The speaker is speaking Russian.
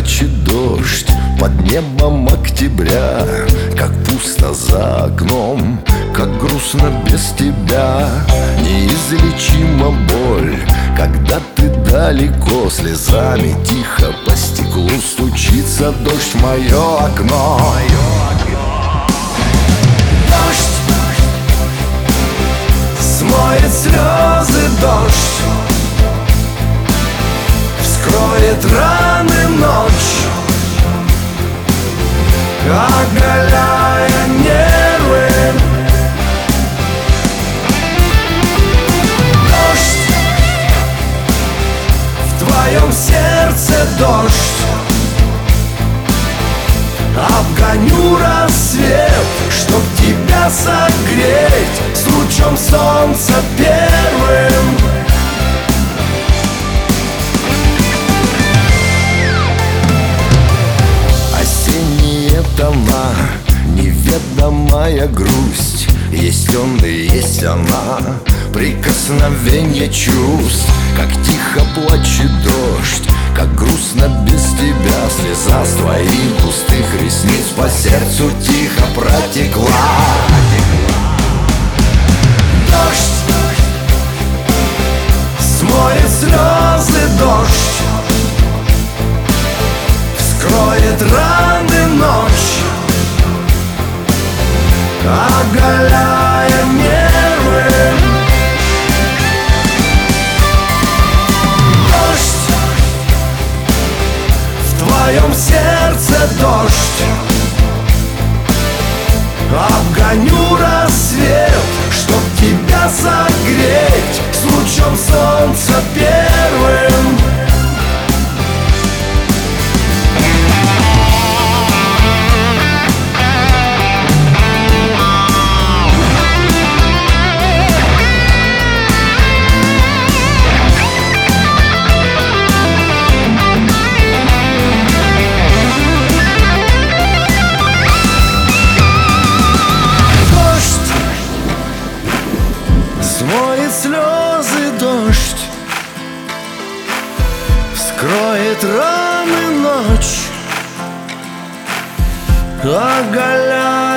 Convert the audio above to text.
плачет дождь под небом октября, как пусто за окном, как грустно без тебя. Неизлечима боль, когда ты далеко, слезами тихо по стеклу стучится дождь в мое окно. Дождь смоет слезы, дождь вскроет раны, ночь оголяя нервы. Дождь в твоем сердце, дождь обгоню рассвет, чтоб тебя согреть с лучом солнца первым. Осенние тона, неведомая грусть, есть он и есть она, прикосновение чувств. Как тихо плачет дождь, как грустно без тебя, слеза с твоих густых ресниц по сердцу тихо протекла. Дождь смоет слезы, дождь вскроет раны, ночь оголяя нервы. Дождь в твоем сердце, дождь обгоню рассвет, чтоб тебя согреть с лучом солнца первым. Смоет слезы, дождь вскроет раны, ночь оголяя